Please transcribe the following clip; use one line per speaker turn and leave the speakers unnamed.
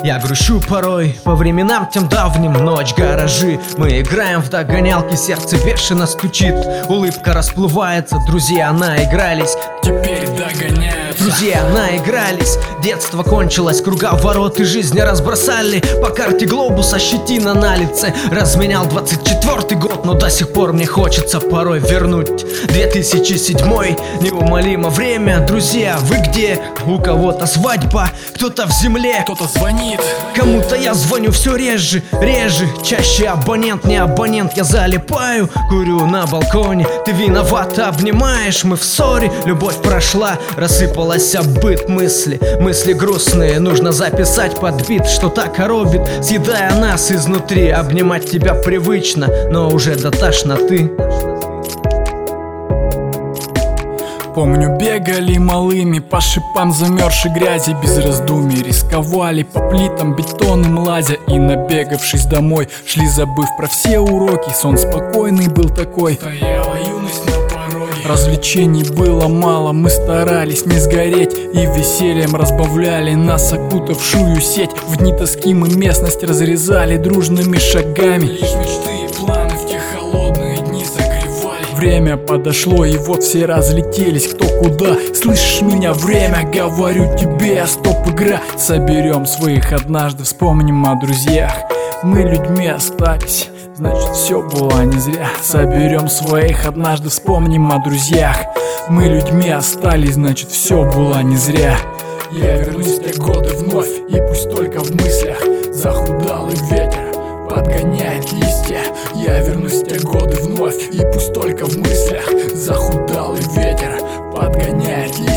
Я грущу порой по временам тем давним. Ночь, гаражи, мы играем в догонялки. Сердце бешено стучит, улыбка расплывается. Друзья наигрались,
теперь догоняются.
друзья наигрались. Детство кончилось, круговорот и жизнь разбросали. По карте глобуса щетина на лице. Разменял 24-й год, но до сих пор мне хочется порой вернуть 2007-й. Неумолимо время. Друзья, вы где? У кого-то свадьба, кто-то в земле,
Кто-то звонит,
кому-то я звоню все реже, чаще абонент, не абонент. Я залипаю, курю на балконе. Ты виноват, обнимаешь, мы в ссоре. Любовь прошла, рассыпалась об быт. Мысли грустные, нужно записать под бит. Что-то коробит, съедая нас изнутри. Обнимать тебя привычно, но уже до тошноты.
помню, бегали малыми по шипам замерзшей грязи. Без раздумий рисковали по плитам бетонным лазя. И набегавшись домой, шли, забыв про все уроки. Сон спокойный был такой, стояла юность на пороге. Развлечений было мало, мы старались не сгореть. И весельем разбавляли нас окутавшую сеть. В дни тоски мы местность разрезали дружными шагами. Лишь мечты и планы в те холодные дни согревали. Время подошло, и вот все разлетелись кто куда. Слышишь меня, время, говорю тебе, стоп, игра. Соберем своих однажды, вспомним о друзьях. Мы людьми остались, значит все было не зря. Соберем своих однажды, вспомним о друзьях. Мы людьми остались, значит все было не зря. Я вернусь в те годы вновь, и пусть только в мыслях. Захудалый ветер подгоняет листья. Я вернусь в те годы вновь, и пусть только в мыслях. Захудалый ветер подгоняет листья.